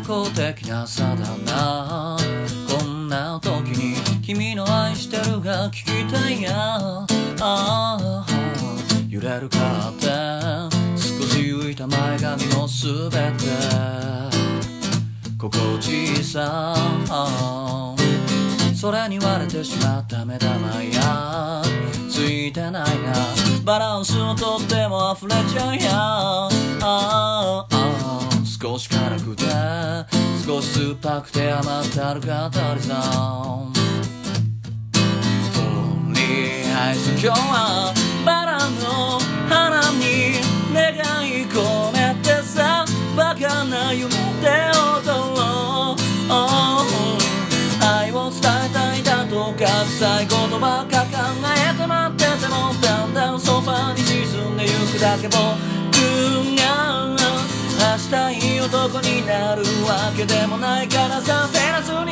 公的な差だな。こんな時に君の愛してるが聞きたいや。揺れるカーテン、少し浮いた前髪もすべて心地さ。それに割れてしまった目玉やついてないな。バランスをとっても溢れちゃうや。少し辛くて少し酸っぱくて甘ったるかったりさ。とりあえず今日はバラの花に願い込めてさ、バカな夢で踊ろう。愛を伝えたいだとか臭い言葉が考えて待ってても、だんだんソファに沈んでゆくだけ。僕が明日いい男になるわけでもないからさ、焦らずに